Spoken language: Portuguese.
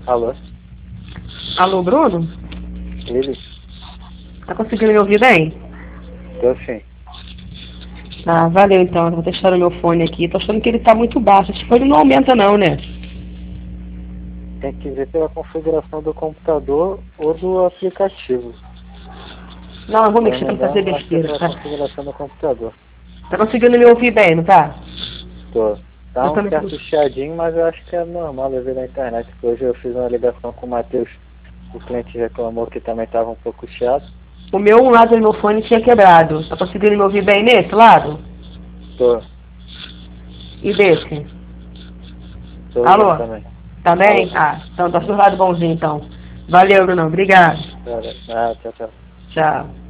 Alô? Alô, Bruno? Ele? Tá conseguindo me ouvir bem? Tô sim. Ah, valeu então. Eu vou testar o meu fone aqui. Tô achando que ele tá muito baixo. Acho que ele não aumenta não, né? Tem que ver pela configuração do computador ou do aplicativo. Não, eu vou Se eu não mexer me pra não fazer engano, acho que é besteira, pela tá? configuração do computador. Tá conseguindo me ouvir bem, não tá? Tô. Tá Eu um também tô. certo chiadinho, mas eu acho que é normal eu ver na internet. Hoje eu fiz uma ligação com o Matheus. O cliente reclamou que também estava um pouco chiado. O meu um lado do meu fone tinha quebrado. Tá conseguindo me ouvir bem nesse lado? Tô. E desse? Tô ouvindo Alô? também. Tá bem? Alô? Ah, então tá do lado bonzinho então. Valeu, Bruno. Obrigado. Tchau, tchau. Tchau.